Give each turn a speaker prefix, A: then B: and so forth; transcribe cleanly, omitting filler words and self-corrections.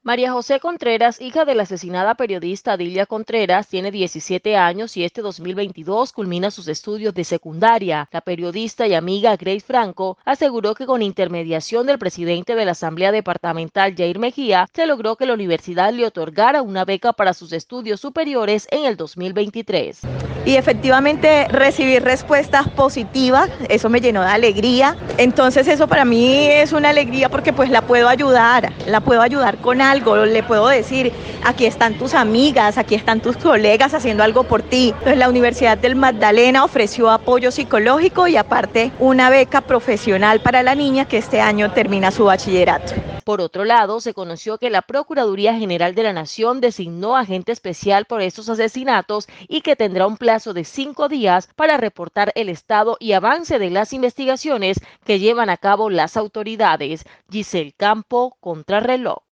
A: María José Contreras, hija de la asesinada periodista Dilia Contreras, tiene 17 años y este 2022 culmina sus estudios de secundaria. La periodista y amiga Grace Franco aseguró que con intermediación del presidente de la Asamblea Departamental, Jair Mejía, se logró que la universidad le otorgara una beca para sus estudios superiores en el 2023.
B: Y efectivamente recibir respuestas positivas, eso me llenó de alegría. Entonces eso para mí es una alegría porque pues la puedo ayudar con algo, le puedo decir, aquí están tus amigas, aquí están tus colegas haciendo algo por ti. Entonces la Universidad del Magdalena ofreció apoyo psicológico y aparte una beca profesional para la niña que este año termina su bachillerato.
A: Por otro lado, se conoció que la Procuraduría General de la Nación designó agente especial por estos asesinatos y que tendrá un plazo de 5 días para reportar el estado y avance de las investigaciones que llevan a cabo las autoridades. Giselle Campo, Contrarreloj.